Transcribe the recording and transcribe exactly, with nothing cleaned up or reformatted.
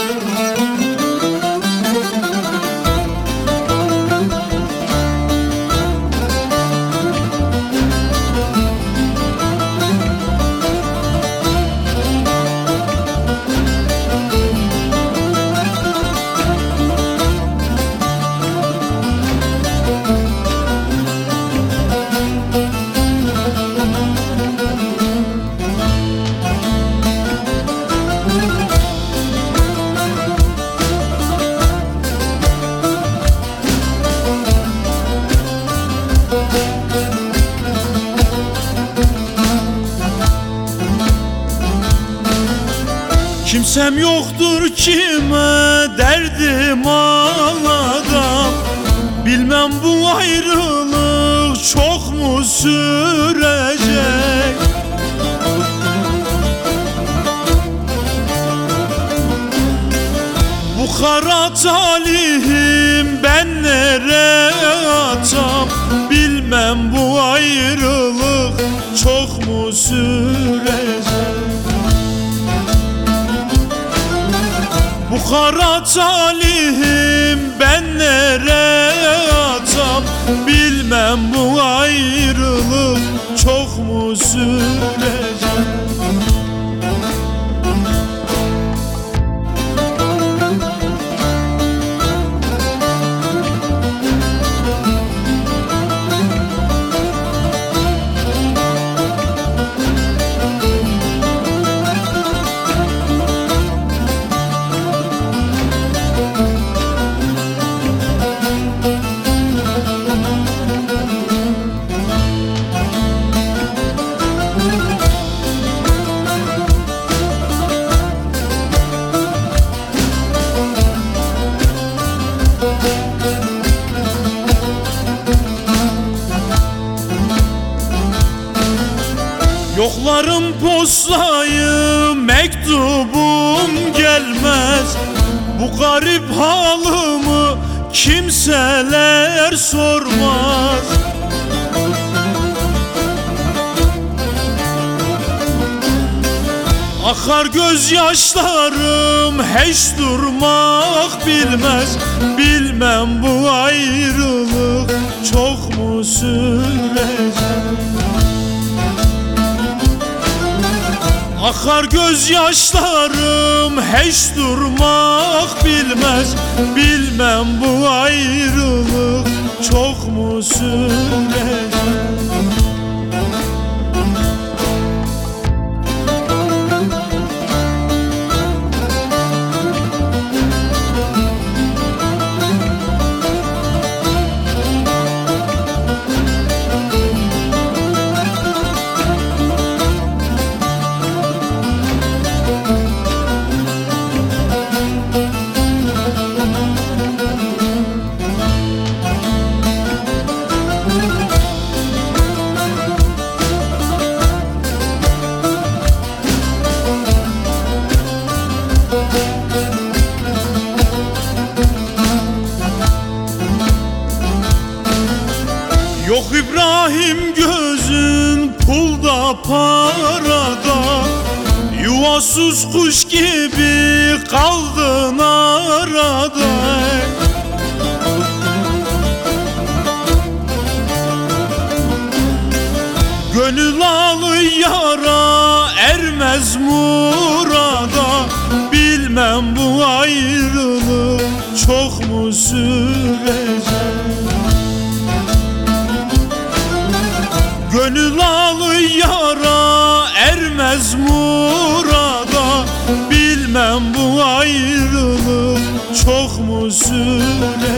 Kimsem yoktur kime derdim anlatam. Bilmem bu ayrılık çok mu sürecek? Bu kara talihim ben nereye atam? Bilmem bu ayrılık çok mu sürecek? Bu kara talihim ben nereye atam? Bilmem bu ayrılık çok mu sürecek? Yoklarım postayı, mektubum gelmez. Bu garip halımı kimseler sormaz. Akar gözyaşlarım hiç durmak bilmez. Bilmem bu ayrılık çok mu sürecek? Akar gözyaşlarım hiç durmak bilmez. Bilmem bu ayrılık çok mu sürecek? Yok İbrahim gözün pulda parada, yuvasız kuş gibi kaldın arada. Gönül alı yara ermez murada. Bilmem bu ayrılık çok mu sürecek? Gönül alı yara ermez murada. Bilmem bu ayrılık çok mu sürecek?